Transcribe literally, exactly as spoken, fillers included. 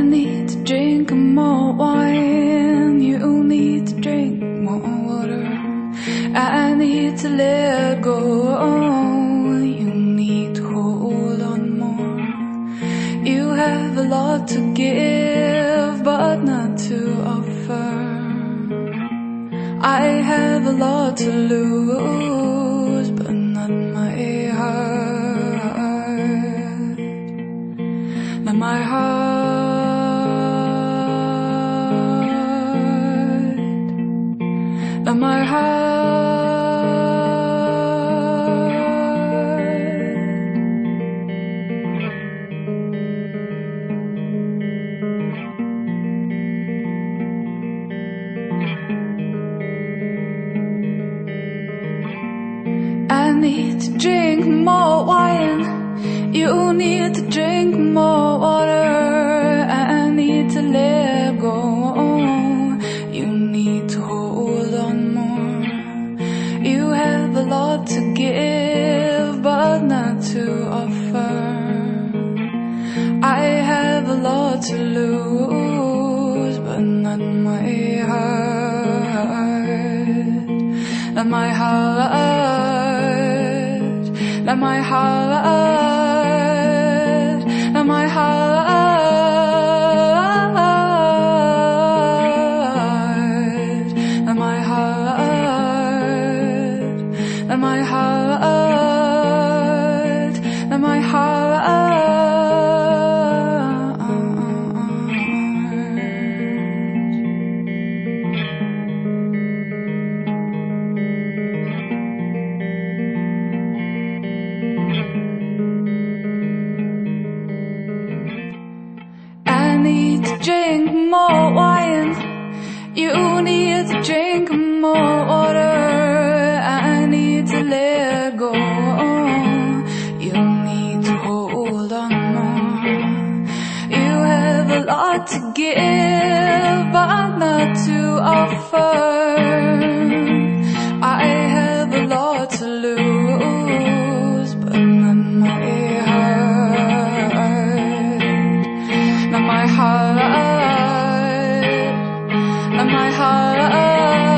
need to drink more wine. You need to drink more water. I need to let go. You need to hold on more. You have a lot to give, but not to offer. I have a lot to lose, but not my heart. Not my heart. Not my heart. I need to drink more wine. You need to drink more water. I need to let go. You need to hold on more. You have a lot to give, but not to offer. I have a lot to lose, but not my heart. Not my heart. Not my heart. Not my heart. Not my heart. Not my heart. Not my heart. I need to drink more wine. You need to drink more water. I need to let go. You need to hold on more. You have a lot to give, but not to offer. I have a lot to lose, but not my heart. Not my heart. Not my heart.